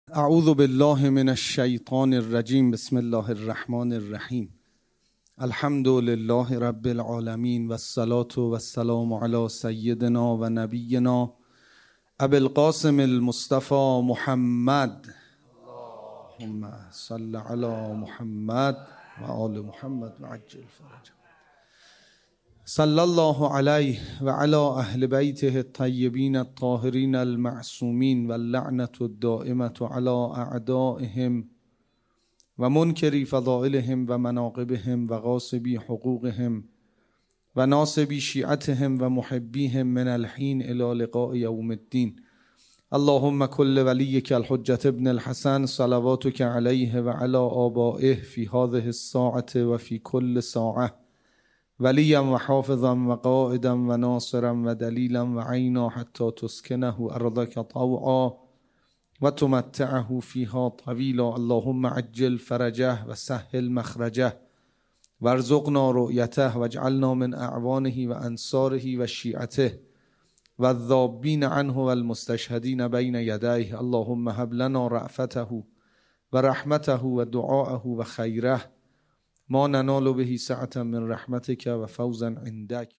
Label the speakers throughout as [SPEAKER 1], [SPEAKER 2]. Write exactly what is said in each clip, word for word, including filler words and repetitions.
[SPEAKER 1] اعوذ بالله من الشیطان الرجیم. بسم الله الرحمن الرحیم. الحمد لله رب العالمین و الصلاة و السلام علی سیدنا و نبینا ابی القاسم المصطفى محمد. اللهم صل علی محمد و آل محمد و عجل فرجه. صلی الله علیه و علی اهل بیته الطیبین الطاهرین المعصومین و اللعنة الدائمة علی اعدائهم و منکری فضائلهم و مناقبهم و غاصبی حقوقهم و ناصبی شیعتهم و محبیهم من الحین الی لقاء یوم الدین. اللهم کل ولیک الحجة ابن الحسن صلواتک علیه و علی آبائه فی هذه الساعة و فی کل ساعة ولیا و حافظا و قائدا و ناصرا و دلیلا و عینا حتی تسکنه ارضک طوعا و تمتعه فیها طویلا. اللهم عجل فرجه و سهل مخرجه و ارزقنا رؤیته و اجعلنا من اعوانه و انصاره و شیعته و الذابین عنه و المستشهدین بین یدیه. اللهم هب لنا رأفته و رحمته و دعاءه و خیره ما ننال به سعة من رحمتك و فوزا عندك.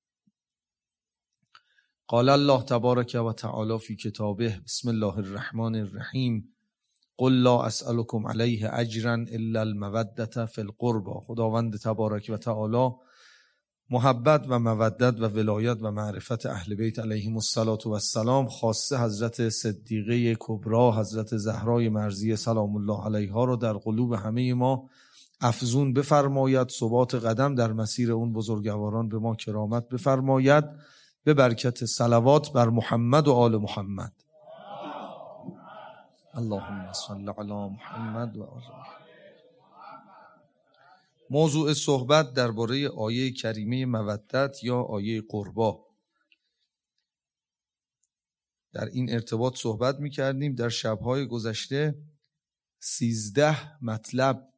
[SPEAKER 1] قال الله تبارک و تعالی فی کتابه بسم الله الرحمن الرحیم قل لا اسألكم علیه اجرا الا المودة فی القربى. خداوند تبارک و تعالی محبت و مودت و ولایت و معرفت اهل بیت علیهم الصلاة و السلام، خاصه حضرت صدیقه کبری حضرت زهرای مرضیه سلام الله علیها را در قلوب همه ما افزون بفرماید. ثبات قدم در مسیر اون بزرگواران به ما کرامت بفرماید. به برکت صلوات بر محمد و آل محمد. اللهم صل علی محمد و آل محمد. موضوع صحبت درباره آیه کریمه مودت یا آیه قربا. در این ارتباط صحبت می کردیم. در شبهای گذشته سیزده مطلب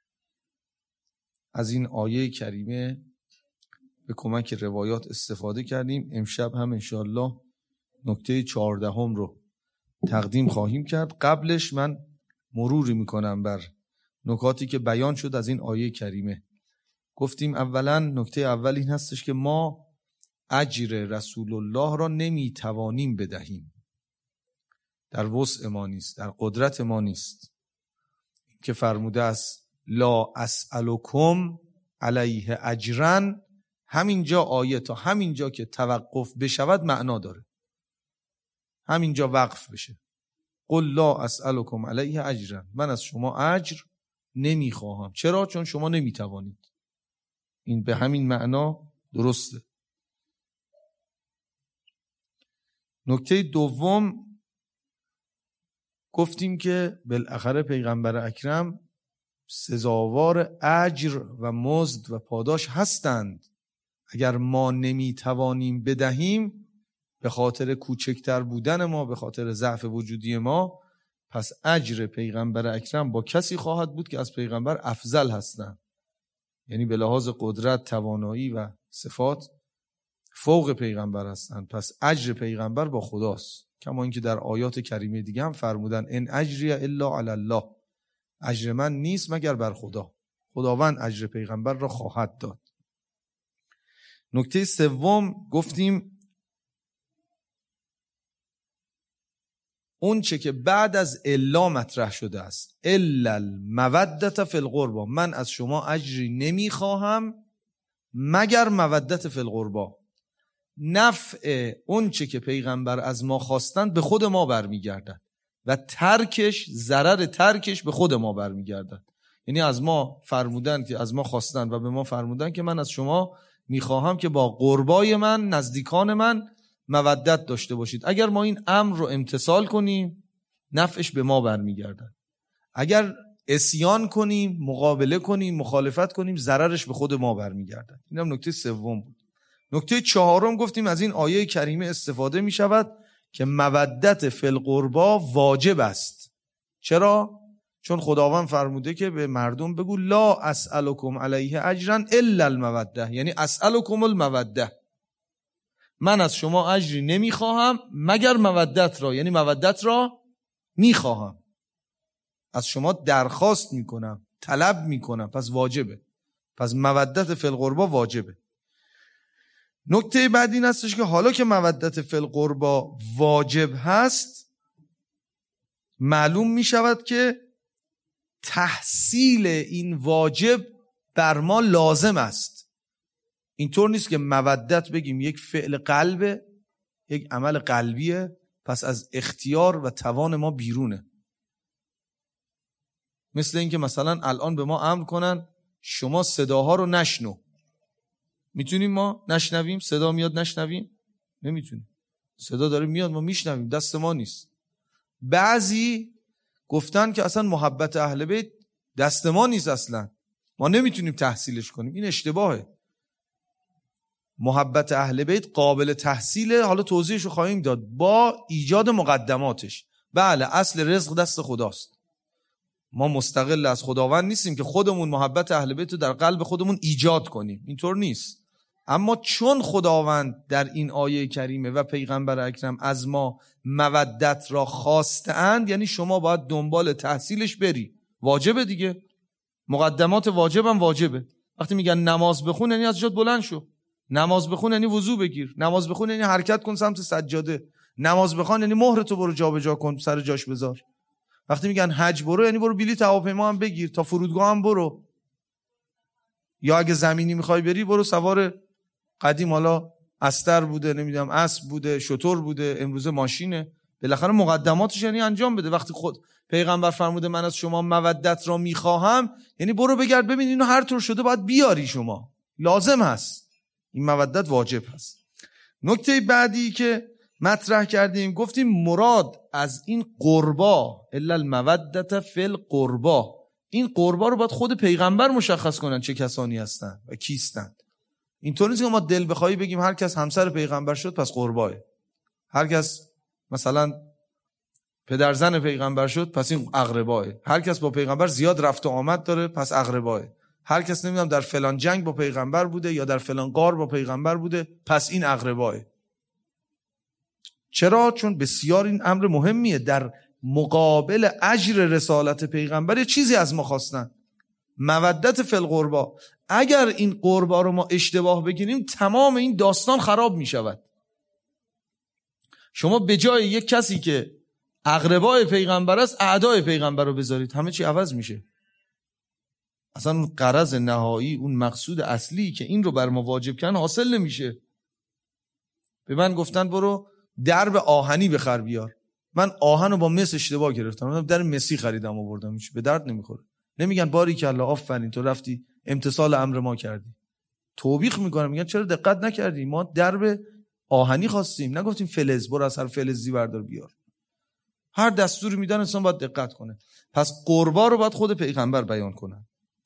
[SPEAKER 1] از این آیه کریمه به کمک روایات استفاده کردیم. امشب هم انشاءالله نکته چهاردهم رو تقدیم خواهیم کرد. قبلش من مروری میکنم بر نکاتی که بیان شد از این آیه کریمه. گفتیم اولا نکته اول این هستش که ما اجر رسول الله را نمیتوانیم بدهیم، در وسع ما نیست، در قدرت ما نیست. که فرموده است لا اسألکم علیه اجرا، همینجا آیه تا همینجا که توقف بشود معنا داره، همینجا وقف بشه. قل لا اسألکم علیه اجرا، من از شما اجر نمیخواهم. چرا؟ چون شما نمیتوانید. این به همین معنا درسته. نکته دوم گفتیم که بالاخره پیغمبر اکرم سزاوار اجر و مزد و پاداش هستند. اگر ما نمیتوانیم بدهیم به خاطر کوچکتر بودن ما، به خاطر ضعف وجودی ما، پس اجر پیغمبر اکرم با کسی خواهد بود که از پیغمبر افضل هستند، یعنی به لحاظ قدرت، توانایی و صفات فوق پیغمبر هستند. پس اجر پیغمبر با خداست، کما اینکه در آیات کریمه دیگه هم فرمودن ان اجری الا علی الله، اجر من نیست مگر بر خدا. خداوند اجر پیغمبر را خواهد داد. نکته سوم گفتیم اون چه که بعد از الا مطرح شده است، الا المودة فی القربى، من از شما اجری نمیخواهم مگر مودت فی القربى. نفع اون چه که پیغمبر از ما خواستند به خود ما برمیگردد و ترکش، ضرر ترکش به خود ما برمیگردد. یعنی از ما فرمودن که از ما خواستن و به ما فرمودن که من از شما میخواهم که با قربای من، نزدیکان من مودت داشته باشید. اگر ما این امر رو امتثال کنیم نفعش به ما برمیگردد. اگر عصیان کنیم، مقابله کنیم، مخالفت کنیم، ضررش به خود ما برمیگردد. اینم نکته سوم بود. نکته چهارم گفتیم از این آیه کریمه استفاده می شود که مودت فی القربی واجب است. چرا؟ چون خداوند فرموده که به مردم بگو لا اسألکم علیه اجرا الا المودة، یعنی اسألکم المودة، من از شما اجری نمیخواهم مگر مودت را، یعنی مودت را میخواهم. از شما درخواست میکنم، طلب میکنم، پس واجبه. پس مودت فی القربا واجبه. نکته بعد این هستش که حالا که مودت فی القربا واجب هست، معلوم میشود که تحصیل این واجب بر ما لازم است. اینطور نیست که مودت بگیم یک فعل قلبه، یک عمل قلبیه، پس از اختیار و توان ما بیرونه. مثل این که مثلا الان به ما امر کنن شما صداها رو نشنو. میتونیم ما نشنویم؟ صدا میاد نشنویم؟ نمیتونیم. صدا داره میاد ما میشنویم، دست ما نیست. بعضی گفتن که اصلا محبت اهل بیت دست ما نیست، اصلا ما نمیتونیم تحصیلش کنیم. این اشتباهه. محبت اهل بیت قابل تحصیله، حالا توضیحش رو خواهیم داد، با ایجاد مقدماتش. بله اصل رزق دست خداست، ما مستقل از خداوند نیستیم که خودمون محبت اهل بیت رو در قلب خودمون ایجاد کنیم، اینطور نیست. اما چون خداوند در این آیه کریمه و پیغمبر اکرم از ما مودت را خواستند، یعنی شما باید دنبال تحصیلش بری. واجبه دیگه، مقدمات واجبم واجبه. وقتی میگن نماز بخون یعنی از جات بلند شو، نماز بخون یعنی وضو بگیر، نماز بخون یعنی حرکت کن سمت سجاده، نماز بخون یعنی مهرتو برو جابجا کن، سر جاش بذار. وقتی میگن حج برو یعنی برو بلیط هواپیما هم بگیر، تا فرودگاه هم برو، یا اگه زمینی میخوای بری برو سوار، قدیم حالا استر بوده، نمیدونم اسب بوده، شتر بوده، امروزه ماشینه. بالاخره مقدماتش یعنی انجام بده. وقتی خود پیغمبر فرموده من از شما مودت را میخواهم، یعنی برو بگرد ببین اینو هر طور شده باید بیاری، شما لازم هست، این مودت واجب هست. نکته بعدی که مطرح کردیم گفتیم مراد از این قربا الا المودت فی القربا، این قربا رو باید خود پیغمبر مشخص کنن چه کسانی هستن و کیستن. اینطور نیست که ما دل بخواهی بگیم هر کس همسر پیغمبر شد پس قرباه، هر کس مثلا پدر زن پیغمبر شد پس این اقرباه، هر کس با پیغمبر زیاد رفت و آمد داره پس اقرباه، هر کس نمیدونم در فلان جنگ با پیغمبر بوده یا در فلان غار با پیغمبر بوده پس این اقرباه. چرا؟ چون بسیار این امر مهمیه. در مقابل اجر رسالت پیغمبر یه چیزی از ما خواستن، مودت فی القربا. اگر این قربا رو ما اشتباه بگیریم تمام این داستان خراب می شود. شما به جای یک کسی که اقربای پیغمبر است اعدای پیغمبر رو بذارید، همه چی عوض میشه. اصلا اون غرض نهایی، اون مقصود اصلی که این رو بر ما واجب کردن حاصل نمیشه. به من گفتن برو درب آهنی بخر بیار، من آهن رو با مس اشتباه گرفتم، در مسی خریدم آوردم، هیچ به درد نمیخوره. نمیگن باریکالله آفرین تو رفتی امتثال امر ما کردی. توبیخ میکنم، میگن چرا دقت نکردی، ما درب آهنی خواستیم نگفتیم فلز، برو از هر فلزی بردار بیار. هر دستوری میدن انسان باید دقت کنه. پس قربا رو باید خود پیغمبر بیان کنه.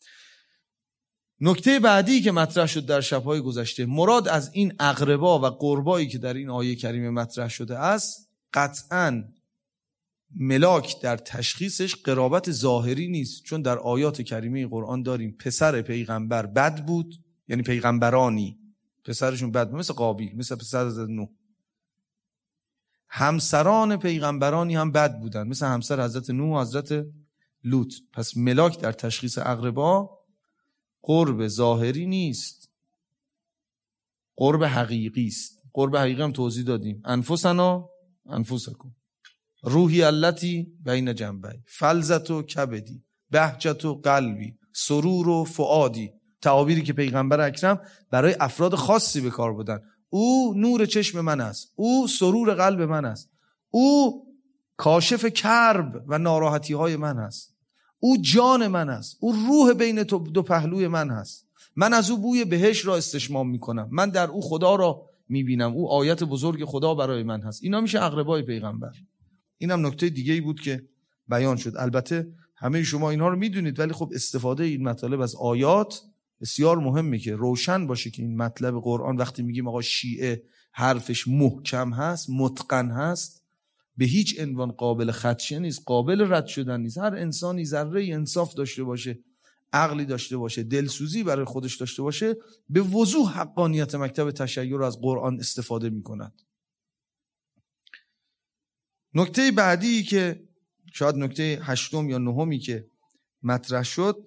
[SPEAKER 1] نکته بعدی که مطرح شد در شب‌های گذشته، مراد از این اقربا و قربایی که در این آیه کریمه مطرح شده است، قطعاً ملاک در تشخیصش قرابت ظاهری نیست، چون در آیات کریمه قرآن داریم پسر پیغمبر بد بود، یعنی پیغمبرانی پسرشون بد بود، مثل قابیل، مثل پسر حضرت نوح. همسران پیغمبرانی هم بد بودن، مثل همسر حضرت نوح و حضرت لوط. پس ملاک در تشخیص اقربا قرب ظاهری نیست، قرب حقیقی است. قرب حقیقی هم توضیح دادیم، انفسنا انفسکم، روحی التی بین جنبی، فلذت و کبدی، بهجت و قلبی، سرور و فؤادی. تعابیری که پیغمبر اکرم برای افراد خاصی به کار بردن. او نور چشم من است، او سرور قلب من است، او کاشف کرب و ناراحتی های من است، او جان من است، او روح بین دو پهلوی من هست، من از او بوی بهشت را استشمام میکنم، من در او خدا را میبینم، او آیت بزرگ خدا برای من هست. اینا میشه اقربای پیغمبر. اینم نکته دیگه ای بود که بیان شد. البته همه شما اینها رو میدونید، ولی خب استفاده این مطالب از آیات بسیار مهمه که روشن باشه که این مطلب قرآن وقتی میگیم آقا شیعه حرفش محکم هست، متقن هست، به هیچ عنوان قابل خدشه نیست، قابل رد شدن نیست. هر انسانی ذره انصاف داشته باشه، عقلی داشته باشه، دلسوزی برای خودش داشته باشه، به وضوح حقانیت مکتب تشیع رو از قرآن استفاده میکند. نکته بعدی که
[SPEAKER 2] شاید نکته هشتم یا نهمی که مطرح شد،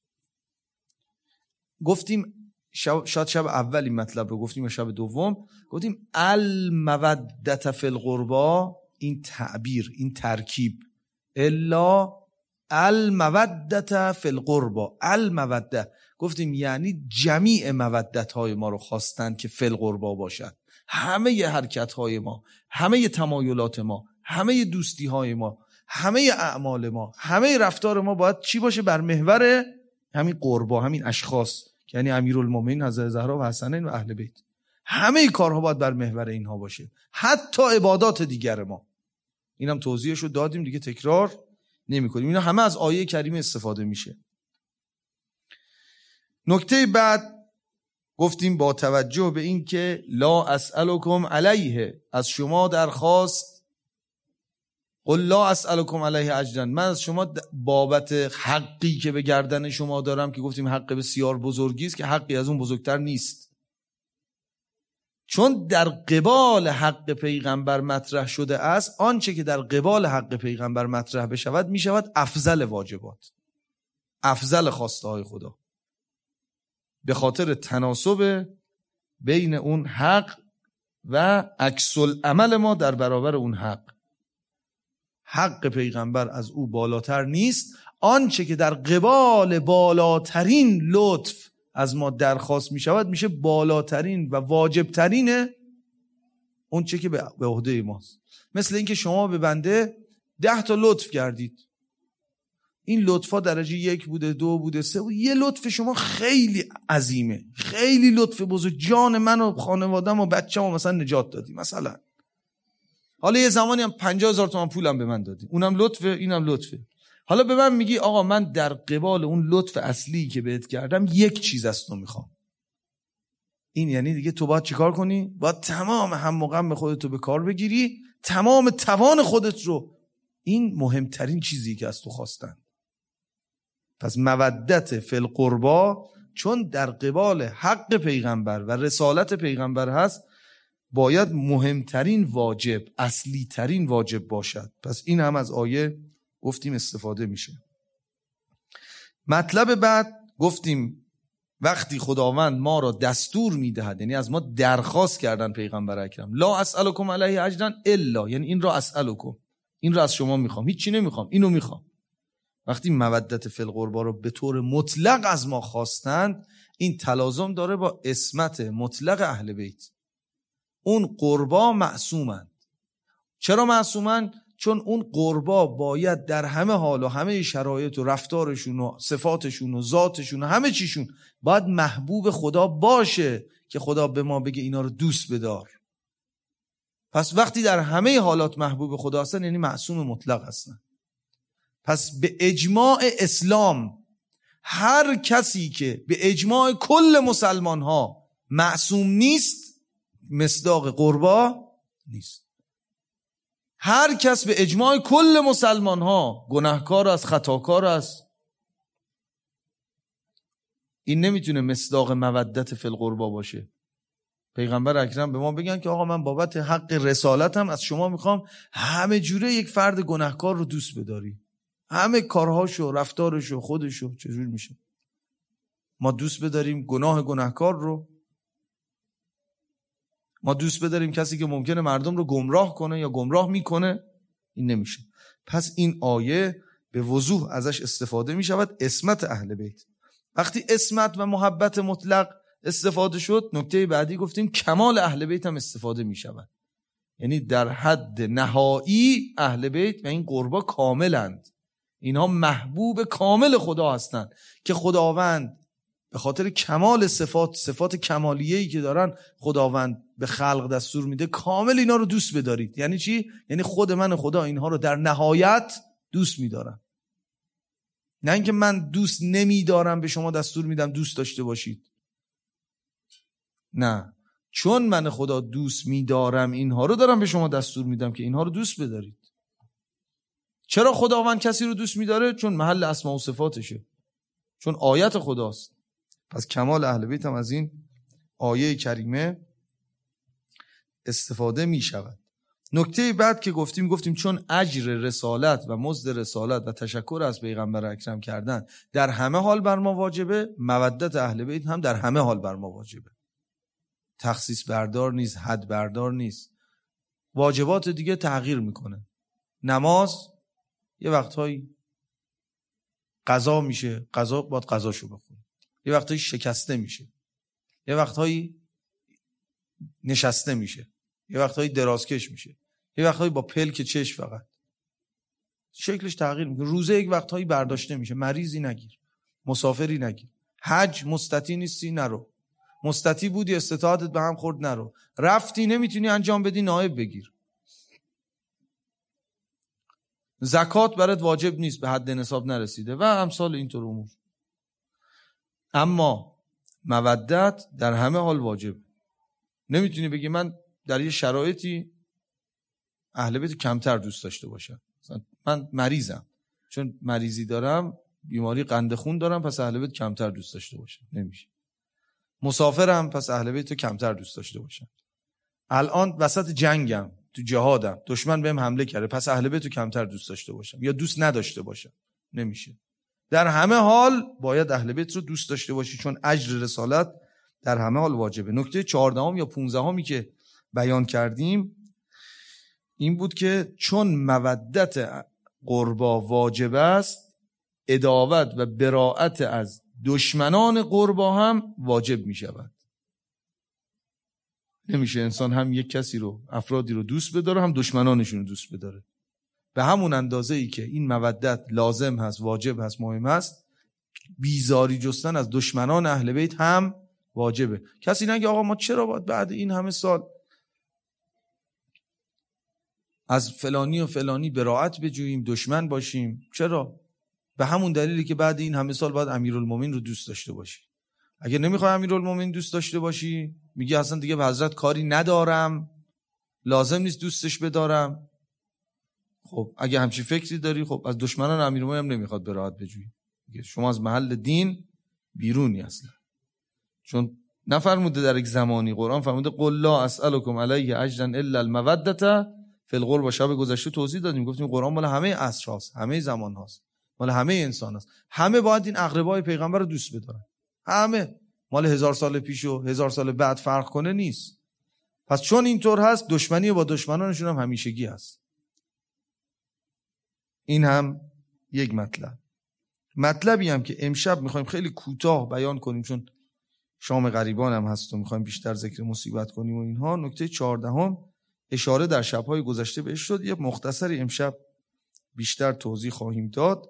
[SPEAKER 2] گفتیم شب شاید شب اولی مطلب رو گفتیم یا شب دوم، گفتیم المودة فی القربا، این تعبیر، این ترکیب، الا المودة فی القربا، المودة گفتیم یعنی جمیع مودت های ما رو خواستن که فی القربا باشد، همه حرکت های ما، همه تمایلات ما، همه دوستی های ما، همه اعمال ما، همه رفتار ما باید چی باشه؟ بر محور همین قربا، همین اشخاص، یعنی امیرالمومنین حضرت زهرا و حسنین و اهل بیت. همه کارها باید بر محور اینها باشه، حتی عبادات دیگر ما. اینم توضیحش رو دادیم دیگه، تکرار نمی کنیم. اینا همه از آیه کریمه استفاده میشه. نکته بعد گفتیم با توجه به این که لا اسألکم علیه، از شما درخواست، قل لا اسألکم علیه اجرا، من از شما بابت حقی که به گردن شما دارم، که گفتیم حق بسیار بزرگی است که حقی از اون بزرگتر نیست، چون در قبال حق پیغمبر مطرح شده است، آنچه که در قبال حق پیغمبر مطرح بشود می شود افضل واجبات، افضل خواسته های خدا، به خاطر تناسب بین اون حق و عکس العمل ما در برابر اون حق. حق پیغمبر از او بالاتر نیست، آنچه که در قبال بالاترین لطف از ما درخواست می شود میشه بالاترین و واجبترینه اون چه که به عهده ماست. مثل اینکه شما به بنده ده تا لطف کردید، این لطفا درجه یک بوده، دو بوده، سه بوده، یه لطف شما خیلی عظیمه، خیلی لطف بزرگ، جان من و خانوادم و بچه‌م مثلا نجات دادی مثلا. حالا یه زمانی هم پنجاه هزار تومان پولم به من دادی، اونم لطفه اینم لطفه. حالا به من میگی آقا من در قبال اون لطف اصلی که بهت کردم یک چیز از تو میخوام. این یعنی دیگه تو باید چیکار کنی؟ باید تمام هم و غم خودت رو به کار بگیری، تمام توان خودت رو. این مهمترین چیزی که از تو خواستن. پس مودت فی القربا چون در قبال حق پیغمبر و رسالت پیغمبر هست، باید مهمترین واجب، اصلی ترین واجب باشد. پس این هم از آیه گفتیم استفاده میشه. مطلب بعد گفتیم وقتی خداوند ما را دستور میدهد، یعنی از ما درخواست کردن پیغمبر اکرم، لا اسألکم علیه اجرا الا، یعنی این را اسألکم، این را از شما میخوام، هیچ چی نمیخوام، اینو میخوام. وقتی مودت فی القربا رو به طور مطلق از ما خواستند، این تلازم داره با عصمت مطلق اهل بیت. اون قربا معصومند. چرا معصومند؟ چون اون قربا باید در همه حال و همه شرایط و رفتارشون و صفاتشون و ذاتشون و همه چیشون باید محبوب خدا باشه که خدا به ما بگه اینا رو دوست بدار. پس وقتی در همه حالات محبوب خدا هستن، یعنی معصوم مطلق هستن. پس به اجماع اسلام هر کسی که به اجماع کل مسلمان ها معصوم نیست، مصداق قربا نیست. هر کس به اجماع کل مسلمان ها گناهکار است، خطاکار است، این نمیتونه مصداق مودت فی القربا باشه. پیغمبر اکرم به ما بگن که آقا من بابت حق رسالتم از شما میخوام همه جوره یک فرد گناهکار رو دوست بداری، همه کارهاشو، رفتارشو، خودشو. چجور میشه ما دوست بداریم گناه گناهکار رو؟ ما دوست بداریم کسی که ممکنه مردم رو گمراه کنه یا گمراه میکنه؟ این نمیشه. پس این آیه به وضوح ازش استفاده میشود، عصمت اهل بیت. وقتی عصمت و محبت مطلق استفاده شد، نکته بعدی گفتیم کمال اهل بیت هم استفاده میشود. یعنی در حد نهایی اهل بیت و این قربا کاملند، اینها محبوب کامل خدا هستند که خداوند به خاطر کمال صفات، صفات کمالیه‌ای که دارن، خداوند به خلق دستور میده کامل اینا رو دوست بدارید. یعنی چی؟ یعنی خود من خدا اینها رو در نهایت دوست میدارم. نه اینکه من دوست نمیدارم به شما دستور میدم دوست داشته باشید. نه، چون من خدا دوست میدارم اینها رو دارم به شما دستور میدم که اینها رو دوست بدارید. چرا خداوند کسی رو دوست میداره؟ چون محل اسماء و صفاتشه، چون آیت خداست. پس کمال اهل بیت هم از این آیه کریمه استفاده می شود. نکته بعد که گفتیم گفتیم چون اجر رسالت و مزد رسالت و تشکر از پیغمبر اکرم کردن در همه حال بر ما واجبه، مودت اهل بیت هم در همه حال بر ما واجبه. تخصیص بردار نیست، حد بردار نیست. واجبات دیگه تغییر میکنه. نماز یه وقتهایی قضا میشه، قضا باید قضاشو بخونه. یه وقتهایی شکسته میشه، یه وقتهایی نشسته میشه، یه وقتهایی درازکش میشه، یه وقتهایی با پلک چشم فقط. شکلش تغییر میکنه. روزه یک وقتهایی برداشته میشه. مریضی نگیر، مسافری نگیر. حج مستطیع نیستی نرو، مستطیع بودی استطاعتت به هم خورد نرو، رفتی نمیتونی انجام بدی نایب بگیر. زکات برات واجب نیست، به حد نصاب نرسیده و امثال اینطور امور. اما مودت در همه حال واجب. نمیتونی بگی من در یه شرایطی اهل بیت کمتر دوست داشته باشم. من مریضم، چون مریضی دارم، بیماری قند خون دارم، پس اهل بیت کمتر دوست داشته باشم. نمیشه. مسافرم، پس اهل بیت کمتر دوست داشته باشم. الان وسط جنگم، تو جهادم، دشمن بهم حمله کرده، پس اهل بیت کمتر دوست داشته باشم یا دوست نداشته باشم. نمیشه. در همه حال باید اهل بیت رو دوست داشته باشی، چون اجر رسالت در همه حال واجبه. نکته چهاردهم یا پونزدهمی که بیان کردیم این بود که چون مودت قربا واجب است، عداوت و براءت از دشمنان قربا هم واجب می شود. نمیشه انسان هم یک کسی رو، افرادی رو دوست بداره، هم دشمنانشون رو دوست بداره. به همون اندازه ای که این مودت لازم هست، واجب هست، مهم هست، بیزاری جستن از دشمنان اهل بیت هم واجبه. کسی نگه آقا ما چرا باید بعد این همه سال از فلانی و فلانی براءت بجوییم، دشمن باشیم؟ چرا؟ به همون دلیلی که بعد این همه سال باید امیرالمومنین رو دوست داشته باشی. اگه نمیخوای امیرالمومنین دوست داشته باشی، میگی اصلا دیگه به حضرت کاری ندارم، لازم نیست دوستش بدارم. خب اگه همچین فکری داری، خب از دشمنان امیرالمومنین هم نمیخواد براءت بجویی. شما از محل دین بیرونی اصلا. چون نفرموده در یک زمانی، قرآن فرموده قل لا اسألکم علیه اجرا الا المودة فی القربى. شب گذشته توضیح دادیم، گفتیم قرآن مال همه عصر هاست، همه زمان هاست، مال همه انسان هاست. همه باید این اقربای پیغمبر رو دوست بدارن. همه. مال هزار سال پیش و هزار سال بعد فرق کنه نیست. پس چون اینطور هست، دشمنی با دشمنانشون هم همیشگی هست. این هم یک مطلب. مطلبی هم که امشب میخوایم خیلی کوتاه بیان کنیم، چون شام غریبان هم هست و میخوایم بیشتر ذکر مصیبت کنیم و اینها. نکته چهاردهم اشاره در شب‌های گذشته بهش شد، یه مختصری امشب بیشتر توضیح خواهیم داد.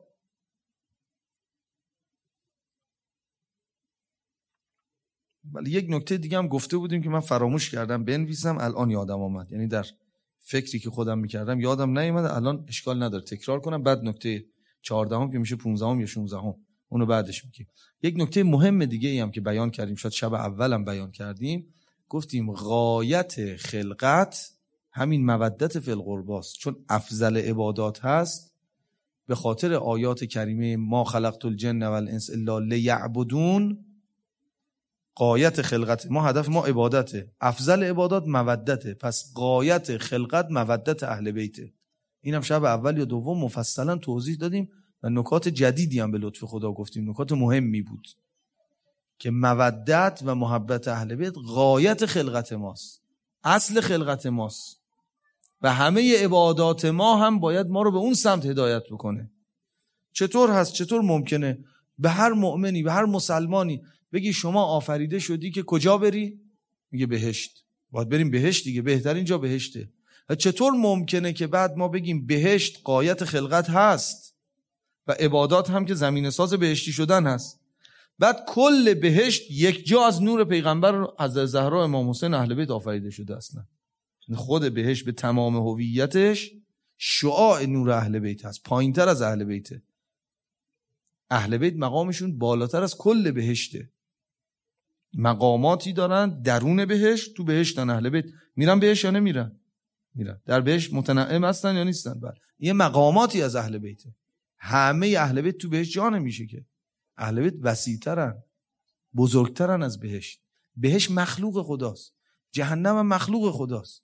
[SPEAKER 2] ولی یک نکته دیگه هم گفته بودیم که من فراموش کردم بنویسم، الان یادم آمد. یعنی در فکری که خودم میکردم یادم نیامد، الان اشکال نداره تکرار کنم. بعد نکته چهاردهم که میشه پانزدهم یا شانزدهم، اونو بعدش میگیم. یک نکته مهم دیگه ای هم که بیان کردیم، شاید شب اولم بیان کردیم، گفتیم غایت خلقت همین مودت فی القرباست. چون افضل عبادات هست، به خاطر آیات کریمه ما خلقت الجن والانس الا لیعبدون. غایت خلقت ما، هدف ما عبادته، افضل عبادات مودته، پس غایت خلقت مودت اهل بیته. اینم شب اول یا دوم مفصلا توضیح دادیم و نکات جدیدی هم به لطف خدا گفتیم، نکات مهمی بود که مودت و محبت اهل بیت غایت خلقت ماست، اصل خلقت ماست و همه عبادات ما هم باید ما رو به اون سمت هدایت بکنه. چطور هست؟ چطور ممکنه به هر مؤمنی، به هر مسلمانی بگی شما آفریده شدی که کجا بری؟ میگه بهشت. باید بریم بهشت دیگه، بهترین جا بهشته. و چطور ممکنه که بعد ما بگیم بهشت غایت خلقت هست و عبادات هم که زمین ساز بهشتی شدن هست، بعد کل بهشت یک جا از نور پیغمبر حضرت زهرا امام حسین اهل بیت آفریده شده؟ اصلا خود بهشت به تمام هویتش شعاع نور اهل بیت هست، پایینتر از اهل بیته. اهل بیت مقامشون بالاتر از کل بهشته. مقاماتی دارن درون بهشت، تو بهشتن. اهل بیت میرن بهشت یا نمیرن؟ میرن. در بهشت متنعم هستن یا نیستن؟ بله. یه مقاماتی از اهل بیته. همه اهل بیت تو بهشت جا نمیشه که. اهل بیت وسیع‌ترن، بزرگترن از بهشت. بهشت مخلوق خداست، جهنم هم مخلوق خداست.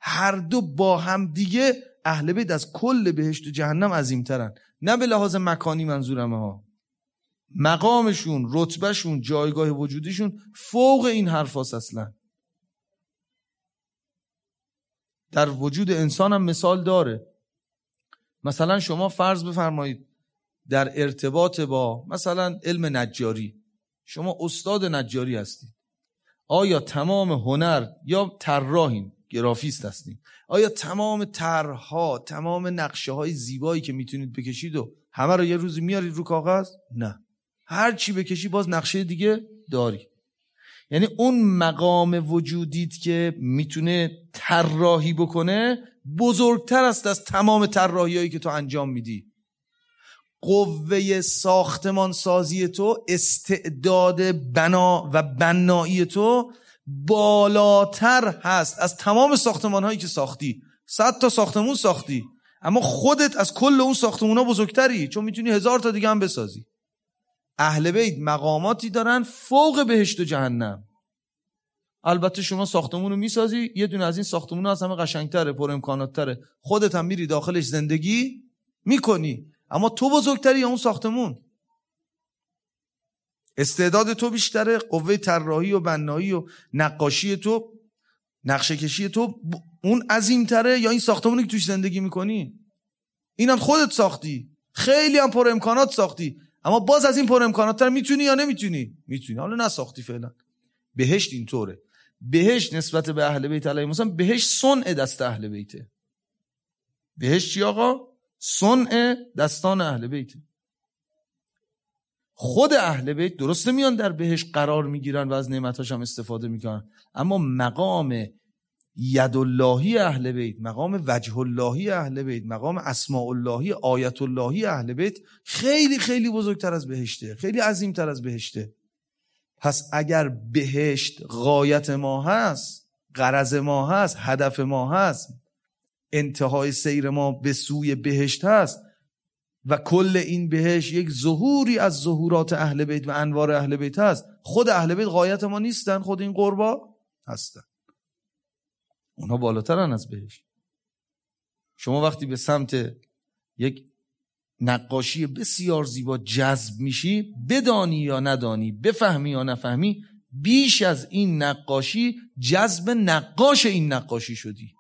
[SPEAKER 2] هر دو با هم دیگه اهل بیت از کل بهشت و جهنم عظیمترن. نه به لحاظ مکانی منظورمه ها، مقامشون، رتبهشون، جایگاه وجودیشون فوق این حرفاست. اصلا در وجود انسان هم مثال داره. مثلا شما فرض بفرمایید در ارتباط با مثلا علم نجاری، شما استاد نجاری هستید، آیا تمام هنر یا طراحین، گرافیست هستید، آیا تمام طرح‌ها، تمام نقشه های زیبایی که میتونید بکشید و همه رو یه روزی میارید رو کاغذ؟ نه، هر چی بکشی باز نقشه دیگه داری. یعنی اون مقام وجودیت که میتونه طراحی بکنه بزرگتر است از تمام طراحیایی که تو انجام میدی. قوه ساختمان سازی تو، استعداد بنا و بنایی تو بالاتر هست از تمام ساختمان هایی که ساختی. صد تا ساختمون ساختی اما خودت از کل اون ساختمون ها بزرگتری، چون میتونی هزار تا دیگه هم بسازی. اهل بیت مقاماتی دارن فوق بهشت و جهنم. البته شما ساختمون رو میسازی، یه دونه از این ساختمون ها از همه قشنگتره، پر امکانات تره، خودت هم میری داخلش زندگی میکنی، اما تو بزرگتری یا اون ساختمون؟ استعداد تو بیشتره، قوه طراحی و بنایی و نقاشی تو، نقشه کشی تو اون عظیم‌تره یا این ساختمونی که توش زندگی میکنی؟ اینم خودت ساختی، خیلی هم پر امکانات ساختی، اما باز از این پر امکانات تر میتونی یا نمیتونی؟ میتونی، حالا نساختی فعلا. بهشت اینطوره. بهشت نسبت به اهل بیت علیهم السلام، بهشت صنع دست اهل بیته. بهشت چی آقا؟ صنع دستان اهل بیته. خود اهل بیت درسته میان در بهشت قرار میگیرن و از نعمتاش هم استفاده میکنن، اما مقام ید اللهی اهل بیت، مقام وجه اللهی اهل بیت، مقام اسماء اللهی، آیت اللهی اهل بیت خیلی خیلی بزرگتر از بهشته، خیلی عظیمتر از بهشته. پس اگر بهشت غایت ما هست، غرض ما هست، هدف ما هست، انتهای سیر ما به سوی بهشت هست و کل این بهشت یک ظهوری از ظهورات اهل بیت و انوار اهل بیت هست، خود اهل بیت غایت ما نیستن، خود این قربا هستن. اونها بالاترن از بهشت. شما وقتی به سمت یک نقاشی بسیار زیبا جذب میشی، بدانی یا ندانی، بفهمی یا نفهمی، بیش از این نقاشی جذب نقاش این نقاشی شدی.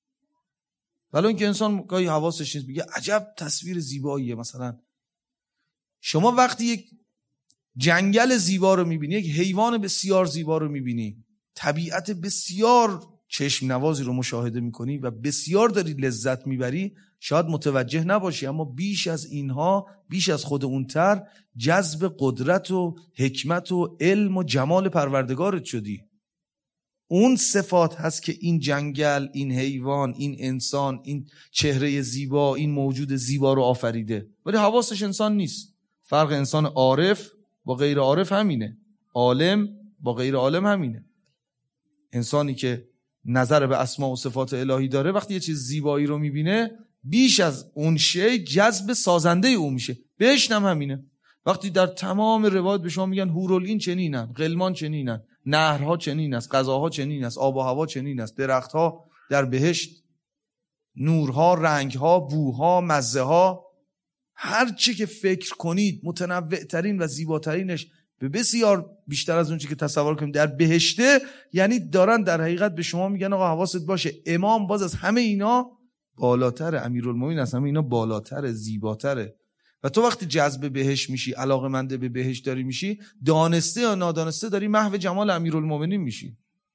[SPEAKER 2] ولی اینکه انسان گاهی حواسش نیست، میگه عجب تصویر زیباییه. مثلا شما وقتی یک جنگل زیبا رو میبینی، یک حیوان بسیار زیبا رو میبینی، طبیعت بسیار چشم نوازی رو مشاهده میکنی و بسیار داری لذت میبری، شاید متوجه نباشی، اما بیش از اینها، بیش از خود اونتر جذب قدرت و حکمت و علم و جمال پروردگارت شدی. اون صفات هست که این جنگل، این حیوان، این انسان، این چهره زیبا، این موجود زیبا رو آفریده، ولی حواسش انسان نیست. فرق انسان عارف با غیر عارف همینه، عالم با غیر عالم همینه. انسانی که نظر به اسماء و صفات الهی داره، وقتی یه چیز زیبایی رو میبینه، بیش از اون شی جذب سازنده او میشه. بهشت هم همینه. وقتی در تمام روایات به شما میگن حورالعین چنینن، غلمان چنینن، نهرها چنین است، غذاها چنین است، آب و هوا چنین است، درختها در بهشت، نورها، رنگها، بوها، مزهها، هر چی که فکر کنید متنوع ترین و زیباترینش به بسیار بیشتر از اون چی که تصور کنید در بهشته. یعنی دارن در حقیقت به شما میگن آقا حواست باشه، امام باز از همه اینا بالاتره، امیرالمومنین از همه اینا بالاتره، زیباتره. و تو وقتی جذب بهشت میشی، علاقه‌مند به بهشت داری میشی، دانسته یا نادانسته داری محو جمال امیرالمومنین میشی.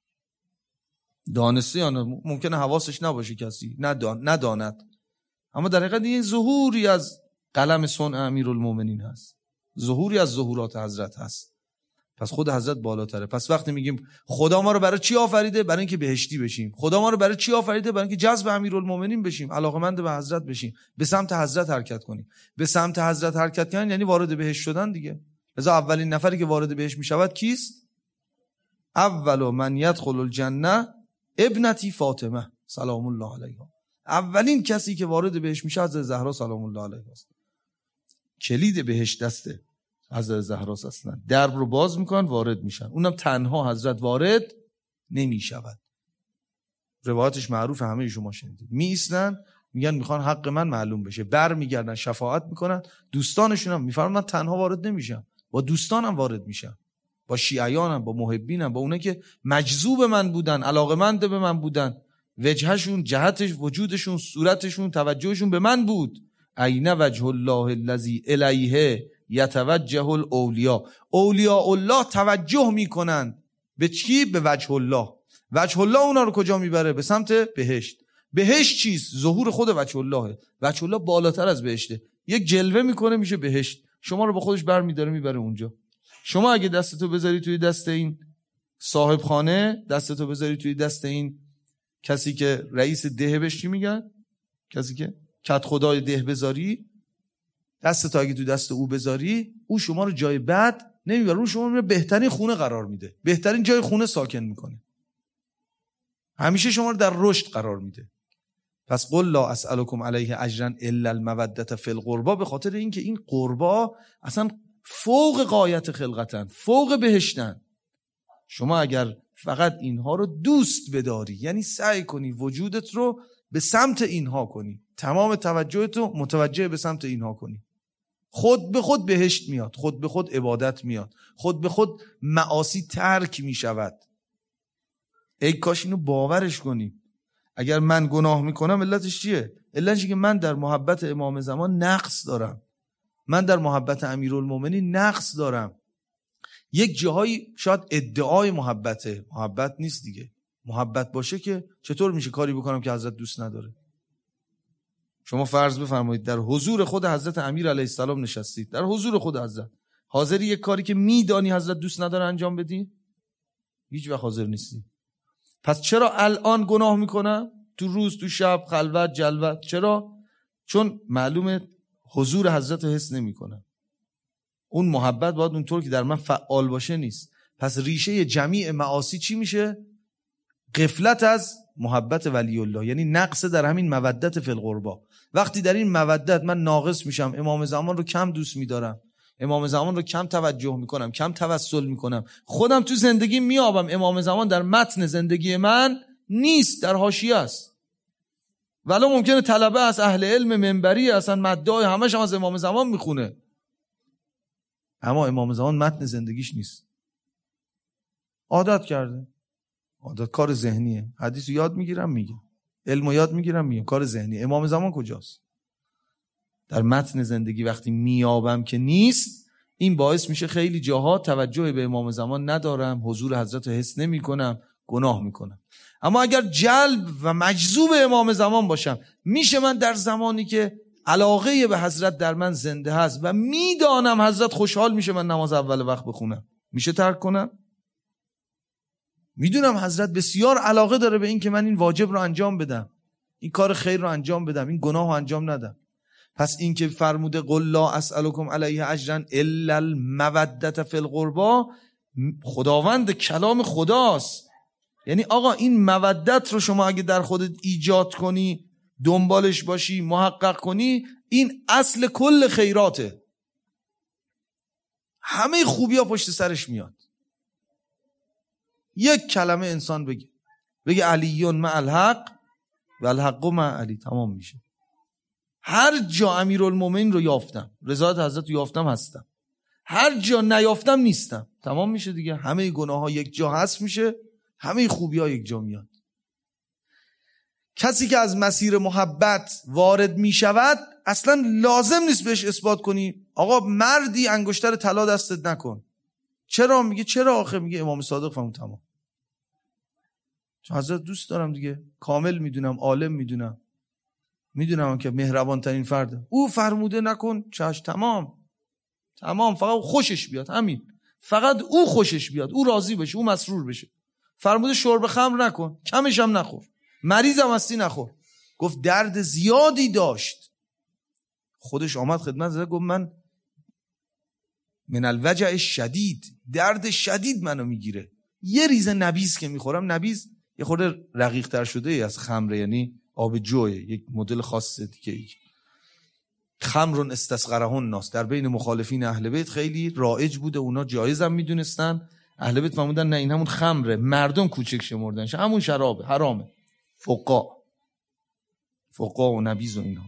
[SPEAKER 2] دانسته یا نه، ممکنه حواسش نباشه کسی، ندان نداند، اما در حقیقت این ظهوری از قلم صنع امیرالمومنین هست، ظهوری از ظهورات حضرت هست. پس خود حضرت بالاتره. پس وقتی میگیم خدا ما رو برای چی آفریده؟ برای اینکه بهشتی بشیم. خدا ما رو برای چی آفریده؟ برای اینکه جذب امیرالمومنین بشیم، علاقه‌مند به حضرت بشیم، به سمت حضرت حرکت کنیم. به سمت حضرت حرکت کردن یعنی وارد بهشت شدن دیگه. لذا اولین نفری که وارد بهشت میشود کیست؟ اول من یدخل الجنه ابنتی فاطمه سلام الله علیها. اولین کسی که وارد بهشت میشه حضرت زهرا سلام الله علیها است. کلید بهشت دسته حضرت زهرا هستن، درب رو باز میکنن وارد میشن، اونم تنها حضرت وارد نمیشود. روایتش معروف، همه شما شنیدید. می ایستن میگن میخوان حق من معلوم بشه، بر میگردن شفاعت میکنن، دوستانشون هم میفرمایند من تنها وارد نمیشم، با دوستانم وارد میشم، با شیعیانم، با محبینم، با اونایی که مجذوب من بودن، علاقمند به من بودن، وجهشون، جهتش، وجودشون، صورتشون، توجهشون به من بود. عین وجه الله الذی الیه یتوجه الاولیاء. اولیاء الله توجه میکنند به چی؟ به وجه الله. وجه الله اونا رو کجا میبره؟ به سمت بهشت. بهشت چیست؟ ظهور خود وجه الله. وجه الله بالاتر از بهشته، یک جلوه میکنه میشه بهشت، شما رو با خودش بر میداره میبره اونجا. شما اگه دستتو بذاری توی دست این صاحب خانه، دستتو بذاری توی دست این کسی که رئیس ده بهش چی میگن؟ کسی که کت خدای ده بذاری، دستتو اگه توی دست او بذاری، او شما رو جای بد نمیبره، اون شما رو بهترین خونه قرار میده، بهترین جای خونه ساکن میکنه، همیشه شما رو در رشد قرار میده. پس قل لا اسألکم علیه اجرا الا المودة فی القربا، به خاطر اینکه این قربا اصلا فوق غایت خلقتن، فوق بهشتن. شما اگر فقط اینها رو دوست بداری، یعنی سعی کنی وجودت رو به سمت اینها کنی، تمام توجهت رو متوجه به سمت اینها کنی، خود به خود بهشت میاد، خود به خود عبادت میاد، خود به خود معاصی ترک میشود. ای کاش اینو باورش کنی. اگر من گناه میکنم علتش چیه؟ علتش که من در محبت امام زمان نقص دارم، من در محبت امیرالمومنین نقص دارم. یک جاهایی شاید ادعای محبته، محبت نیست دیگه. محبت باشه که چطور میشه کاری بکنم که حضرت دوست نداره؟ شما فرض بفرمایید در حضور خود حضرت امیر علیه السلام نشستید، در حضور خود حضرت، حاضری یک کاری که میدانی حضرت دوست نداره انجام بدی؟ هیچ وقت حاضر نیستی. پس چرا الان گناه میکنم؟ تو روز، تو شب، خلوت، جلوت. چرا؟ چون معلومه حضور حضرت حس نمیکنم. اون محبت باید اونطور که در من فعال باشه نیست. پس ریشه جمیع معاصی چی میشه؟ غفلت از محبت ولی الله، یعنی نقص در همین مودت فی القربا. وقتی در این مودت من ناقص میشم، امام زمان رو کم دوست میدارم، امام زمان رو کم توجه میکنم، کم توسل میکنم، خودم تو زندگی میابم امام زمان در متن زندگی من نیست، در حاشیه است. ولو ممکنه طلبه از اهل علم منبری اصلا مدعای همش هم از امام زمان میخونه، اما امام زمان متن زندگیش نیست. عادت کرده، عادت کار ذهنیه. حدیث رو یاد میگیرم میگم، علم رو یاد میگیرم میگم، کار ذهنی. امام زمان کجاست؟ در متن زندگی وقتی میابم که نیست، این باعث میشه خیلی جاها توجه به امام زمان ندارم، حضور حضرت رو حس نمی کنم، گناه میکنم. اما اگر جلب و مجذوب امام زمان باشم، میشه من در زمانی که علاقه به حضرت در من زنده هست و میدانم حضرت خوشحال میشه من نماز اول وقت بخونم، میشه ترک کنم؟ میدونم حضرت بسیار علاقه داره به این که من این واجب رو انجام بدم، این کار خیر رو انجام بدم، این گناه رو انجام ندم. پس این که فرموده قل لا اسألکم علیه اجرا الا المودة فی القربا، خداوند کلام خداست. یعنی آقا این مودت رو شما اگه در خودت ایجاد کنی، دنبالش باشی، محقق کنی، این اصل کل خیراته. همه خوبی ها پشت سرش میاد. یک کلمه انسان بگه، بگه علیون مع الحق و الحق مع علی، تمام میشه. هر جا امیرالمومنین رو یافتم، رضایت حضرت رو یافتم، هستم. هر جا نیافتم نیستم، تمام میشه دیگه. همه گناه ها یک جا هست میشه، همه خوبی ها یک جا میاد. کسی که از مسیر محبت وارد میشود اصلا لازم نیست بهش اثبات کنی آقا مردی انگشتر طلا دستت نکن. چرا؟ میگه چرا آخه؟ میگه امام صادق فرمود تمام. چون حضرت دوست دارم دیگه، کامل میدونم، عالم میدونم، میدونم که مهربان ترین فرده. او فرموده نکن، چش، تمام تمام، فقط خوشش بیاد، همین، فقط او خوشش بیاد، او راضی بشه، او مسرور بشه. فرموده شرب خمر نکن، کمش هم نخور، مریضم هستی نخور. گفت درد زیادی داشت، خودش آمد خدمت زد، گفت من من الوجع شدید، درد شدید منو میگیره. یه ریزه نبیز که میخورم، نبیز یه خورده رقیق تر شده از خمره، یعنی آب جوه، یک مدل خاصه دیگه. خمرون استصغره الناس، در بین مخالفین اهل بیت خیلی رایج بوده، اونا جایز هم میدونستن. اهل بیت فرمودن نه این همون خمره، مردم کوچک شمردنش، همون شرابه، حرامه. فقا فقا و نبیذ و اینا.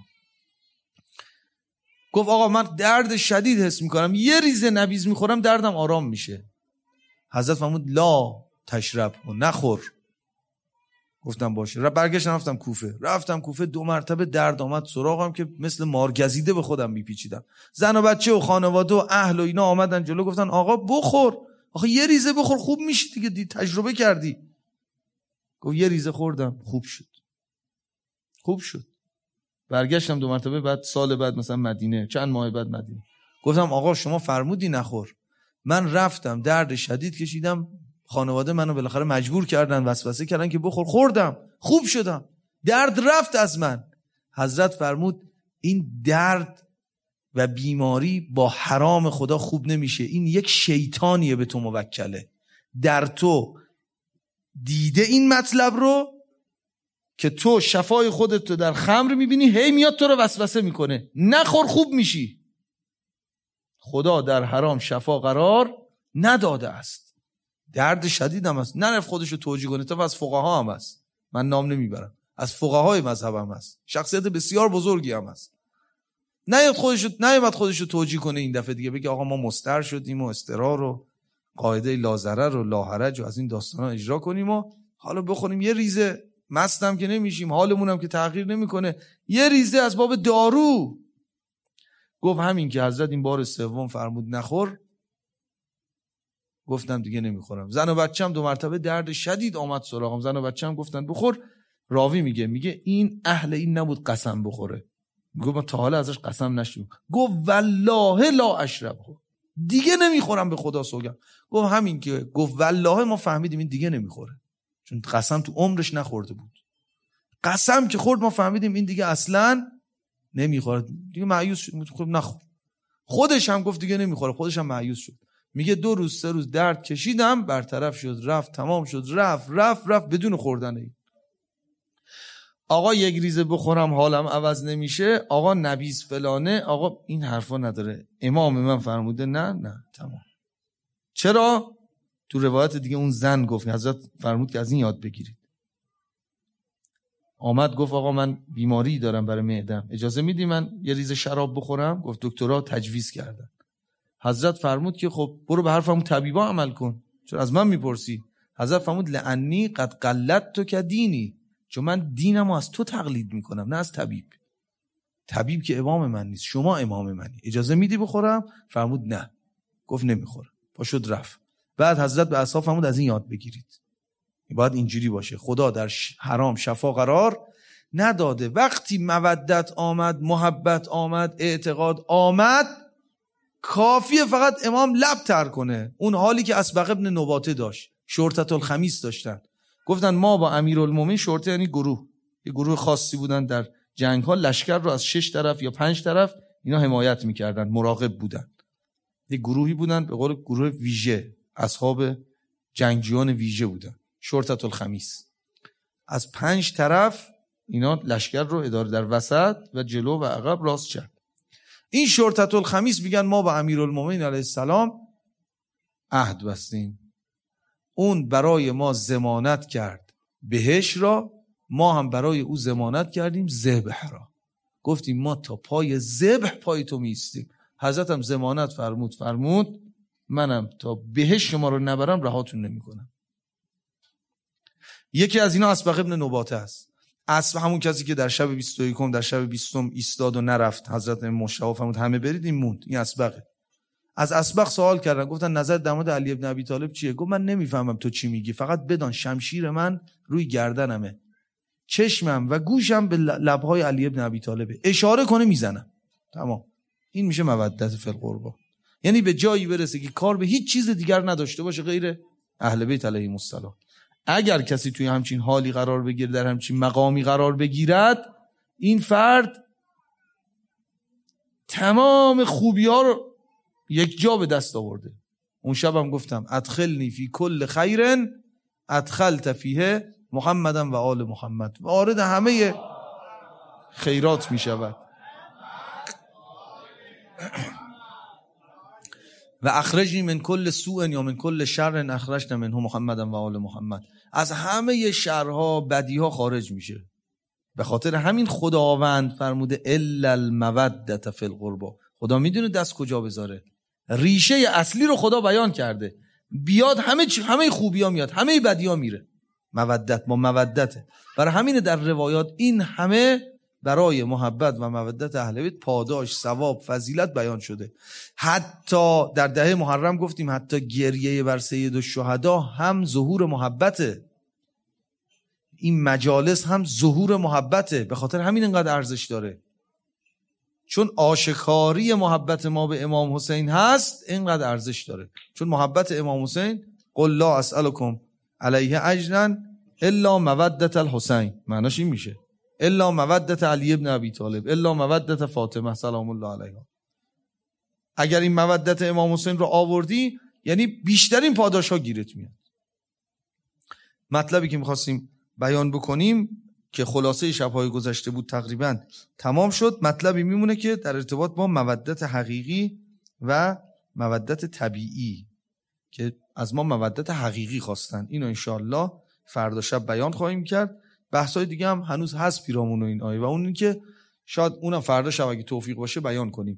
[SPEAKER 2] گفت آقا من درد شدید حس میکنم، یه ریزه نبیذ میخورم دردم آرام میشه. حضرت فرمود لا تشرب و نخور. گفتم باشه. برگشتم رفتم کوفه. رفتم کوفه دو مرتبه درد آمد سراغم که مثل مارگزیده به خودم میپیچیدم. زن و بچه و خانواده و اهل و اینا آمدن جلو گفتن آقا بخور، آخه یه ریزه بخور خوب میشی دیگه، دی تجربه کردی. گفت یه ریزه خوردم خوب شد. خوب شد. برگشتم دو مرتبه بعد سال بعد مثلا مدینه، چند ماه بعد مدینه. گفتم آقا شما فرمودی نخور. من رفتم درد شدید کشیدم، خانواده منو بالاخره مجبور کردن، وسوسه کردن که بخور، خوردم خوب شدم، درد رفت از من. حضرت فرمود این درد و بیماری با حرام خدا خوب نمیشه، این یک شیطانیه به تو موکله، در تو دیده این مطلب رو که تو شفای خودت رو در خمر میبینی، هی میاد تو رو وسوسه میکنه نخور خوب میشی. خدا در حرام شفا قرار نداده است. درد شدید هم هست، نرفت خودشو توجیه کنه، تا از فقها هم هست، من نام نمیبرم، از فقهای مذهب هم هست، شخصیت بسیار بزرگی هم هست. نیاد خودشو نیاد خودشو توجیه کنه این دفعه دیگه بگه آقا ما مستر شدیم و استرار و قاعده لا ضرر و لا حرج و از این داستانا اجرا کنیم و حالا بخوریم یه ریزه، مستم که نمیشیم، حالمون هم که تغییر نمیکنه، یه ریزه از باب دارو. گفت همین که حضرت این بار سوم فرمود نخور، گفتم دیگه نمیخورم. زن و بچه‌م دو مرتبه درد شدید آمد سراغم، زن و بچه‌م گفتن بخور. راوی میگه میگه این اهل این نبود قسم بخوره. گفت من تا حالا ازش قسم نشدم. گفت والله لا اشرب، دیگه نمیخورم به خدا سوگند. گفت همین که گفت والله ما فهمیدیم این دیگه نمیخوره، چون قسم تو عمرش نخورده بود. قسم که خورد ما فهمیدیم این دیگه اصلا نمیخوره، دیگه مایوس شد. خب نخور. خودش هم گفت دیگه نمیخوره، خودش هم مایوس شد. میگه دو روز سه روز درد کشیدم، برطرف شد، رفت، تمام شد، رفت رفت رفت بدون خوردن. ای آقا یک ریزه بخورم حالم عوض نمیشه، آقا نبیذ فلانه، آقا این حرفا نداره. امام من فرموده نه نه تمام. چرا؟ تو روایت دیگه اون زن گفت، حضرت فرمود که از این یاد بگیرید. آمد گفت آقا من بیماری دارم برای معدم، اجازه میدی من یه ریزه شراب بخورم؟ گفت دکترها تجویز کردن. حضرت فرمود که خب برو به حرفم طبیبا عمل کن، چون از من میپرسی. حضرت فرمود لعنی قد قلت تو که دینی، چون من دینمو از تو تقلید میکنم نه از طبیب. طبیب که امام من نیست، شما امام منی، اجازه میدی بخورم؟ فرمود نه. گفت نمیخورم، پاشد رفت. بعد حضرت به اصحاب فرمود از این یاد بگیرید، باید اینجوری باشه. خدا در حرام شفا قرار نداده. وقتی مودت آمد، محبت آمد، اعتقاد آمد، کافیه فقط امام لب تر کنه. اون حالی که اسبق ابن نباته داشت، شرطة الخمیس داشتن. گفتن ما با امیرالمومنین، شرطه یعنی گروه، یه گروه خاصی بودن در جنگ ها، لشکر رو از شش طرف یا پنج طرف اینا حمایت میکردن، مراقب بودن. یه گروهی بودن به قول گروه ویژه، اصحاب جنگجویان ویژه بودن، شرطة الخمیس. از پنج طرف اینا لشکر رو اداره، در وسط و جلو و عقب راست چپ. این شرطة الخمیس میگن ما با امیرالمومنین علیه السلام عهد بستیم، اون برای ما ضمانت کرد بهش را، ما هم برای او ضمانت کردیم ذبح را. گفتیم ما تا پای ذبح پای تو میستیم. حضرت هم ضمانت فرمود فرمود منم تا بهش شما رو نبرم رهاتون نمیکنم. یکی از اینا اسبق ابن نباته است. اسب همون کسی که در شب بیست و یکم در شب بیستم ایستاد و نرفت، حضرت مشتاق فرمود همه برید، این موند. این اسبقه. از اسبق سوال کردن، گفتن نظر در مورد علی ابن ابی طالب چیه؟ گفت من نمیفهمم تو چی میگی، فقط بدان شمشیر من روی گردنمه، چشمم و گوشم به لبهای علی ابن ابی طالبه، اشاره کنه میزنم. تمام. این میشه مودت فی القربا. یعنی به جایی برسه که کار به هیچ چیز دیگر نداشته باشه غیر اهل بیت علیهم السلام. اگر کسی توی همچین حالی قرار بگیره، در همچین مقامی قرار بگیرد، این فرد تمام خوبی ها رو یک جا به دست آورده. اون شبم گفتم ادخلنی فی کل خیر ادخلت فیه محمدن و آل محمد، وارد همه خیرات می شود. و اخرجنی من کل سوء یا من کل شر اخرجنا منه محمدن و آل محمد. از همه شرها بدیها خارج میشه. به خاطر همین خداوند فرموده الا المودة فی القربى. خدا میدونه دست کجا بذاره. ریشه اصلی رو خدا بیان کرده. بیاد همه چی، همه خوبی‌ها میاد، همه بدی‌ها میره. مودت ما مودته. برای همین در روایات این همه برای محبت و مودت اهل بیت پاداش، ثواب، فضیلت بیان شده. حتی در دهه محرم گفتیم حتی گریه بر سید الشهدا هم ظهور محبته. این مجالس هم ظهور محبته. به خاطر همین اینقدر ارزش داره، چون آشکاری محبت ما به امام حسین هست اینقدر ارزش داره. چون محبت امام حسین قل لا اسألکم علیه اجرا الا مودت الحسین، معناش این میشه الا مودت علی ابن ابی طالب، الا مودت فاطمه سلام الله علیها. اگر این مودت امام حسین رو آوردی یعنی بیشترین پاداش ها گیرت میاد. مطلبی که میخواستیم بیان بکنیم که خلاصه شب‌های گذشته بود تقریبا تمام شد. مطلبی میمونه که در ارتباط با مودت حقیقی و مودت طبیعی که از ما مودت حقیقی خواستن، اینو انشاءالله فردا شب بیان خواهیم کرد. بحثای دیگه هم هنوز هست پیرامون این آیه و اون این که شاید اونم فردا شب اگه توفیق باشه بیان کنیم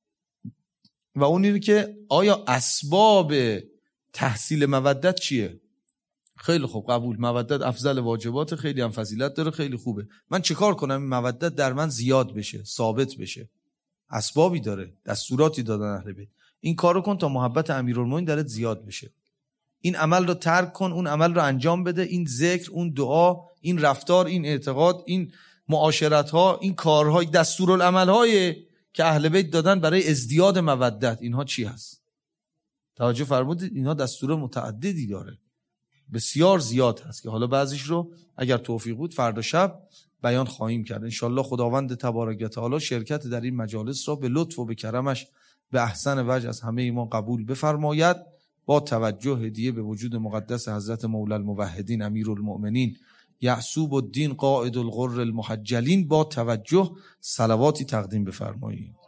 [SPEAKER 2] و اون اینه که آیا اسباب تحصیل مودت چیه؟ خیلی خوب، قبول، مودت افضل واجبات، خیلی هم فضیلت داره، خیلی خوبه. من چه کار کنم این مودت در من زیاد بشه، ثابت بشه؟ اسبابی داره، دستوراتی دادن اهل بیت. این کارو کن تا محبت امیرالمومنین درت زیاد بشه. این عمل رو ترک کن، اون عمل رو انجام بده، این ذکر، اون دعا، این رفتار، این اعتقاد، این معاشرت ها، این کارهای دستورالعمل های که اهل بیت دادن برای ازدیاد مودت، اینها چی هست؟ توجه فرمودید؟ اینها دستور متعددی داره، بسیار زیاد هست که حالا بعضیش رو اگر توفیق بود فردا شب بیان خواهیم کرد. انشالله خداوند تبارک و تعالی شرکت در این مجالس را به لطف و به کرمش به احسن وجه از همه ما قبول بفرماید. با توجه هدیه به وجود مقدس حضرت مولی الموحدین امیرالمؤمنین یعصوب الدین قائد الغر المحجلین با توجه صلواتی تقدیم بفرمایید.